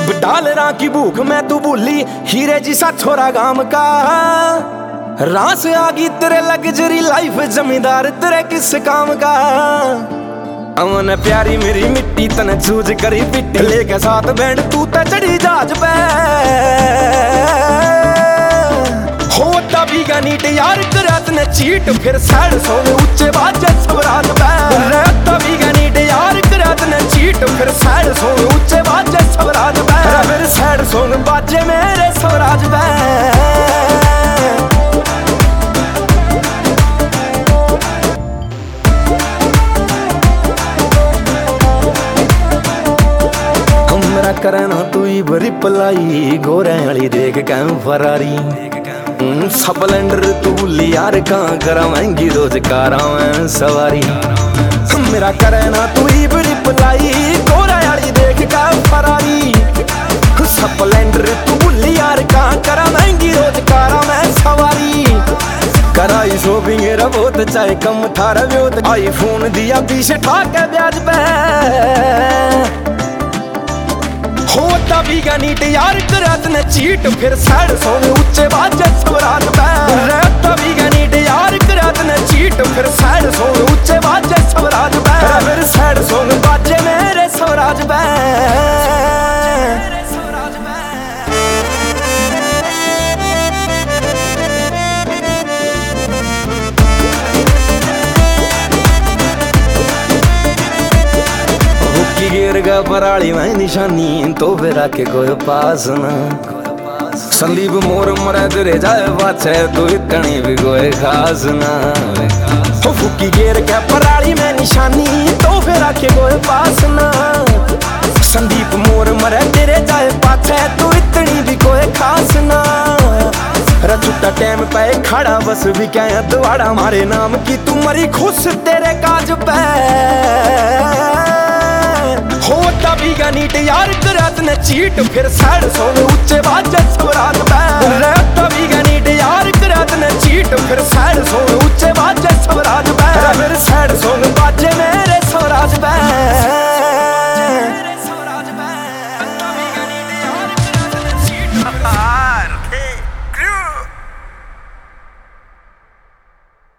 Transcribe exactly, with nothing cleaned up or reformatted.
डालरा की भूख में तू भूली हीरे जी सा छोरा गांव का। रास आगी तेरे लग्जरी लाइफ जमींदार तेरे किस काम का। अमन प्यारी मेरी मिट्टी तने चूज करी पिट्टी लेके साथ बैंड तू ते चढ़ी जहाज पे। होता भी गनीट यार करत ने चीट फिर सैड सोवे ऊंचे बाजे स्वराज पे। रहता भी गनीट यार करत ने चीट फिर सैड सोवे ऊंचे बाजे स्वराज पे। फिर सैड सोवे बाजे मेरे स्वराज पे। करना तू ही बड़ी पलाई गोरे वाली देख कैम फरारी। स्प्लेंडर तू लियार कहाँ करा महंगी रोज कारा में सवारी। मेरा करना तू ही बड़ी पलाई गोरे वाली देख कैम फरारी। स्प्लेंडर तू लियार कहाँ करा महंगी रोज कारा में सवारी। कराई शॉपिंग बहुत चाहे कम थारा व्योत आई फोन दिया पीछे ठाके ब्याज पे। होता भी गनीट यार करत ने चीट फिर सैड सोवे ऊंचे बाजे स्वराज पे। रहता भी गनीट यार करत ने चीट फिर सैड सोवे ऊंचे बाजे स्वराज पे। फिर सैड सोवे बाजे मेरे स्वराज पे। गिर गा पराली में निशानी तो फिर आके कोई पास ना। संदीप मोर मरे तेरे जाए पाछे तू इतनी भी कोई खास ना। फुकी गिर के पराली में निशानी तो फिर आके कोई पास ना। संदीप मोर मरे तेरे जाए पाछे तू इतनी भी कोई खास ना। रचुटा टाइम पे खड़ा बस भी क्या द्वारा मारे नाम की तू मरी खुश तेरे काज पे। होता भी गनीट यार करत ने चीट फिर सैड सोवे ऊंचे बाजे स्वराज पे। रहता भी गनीट यार करत ने चीट फिर सैड सोवे ऊंचे बाजे स्वराज पे। फिर सैड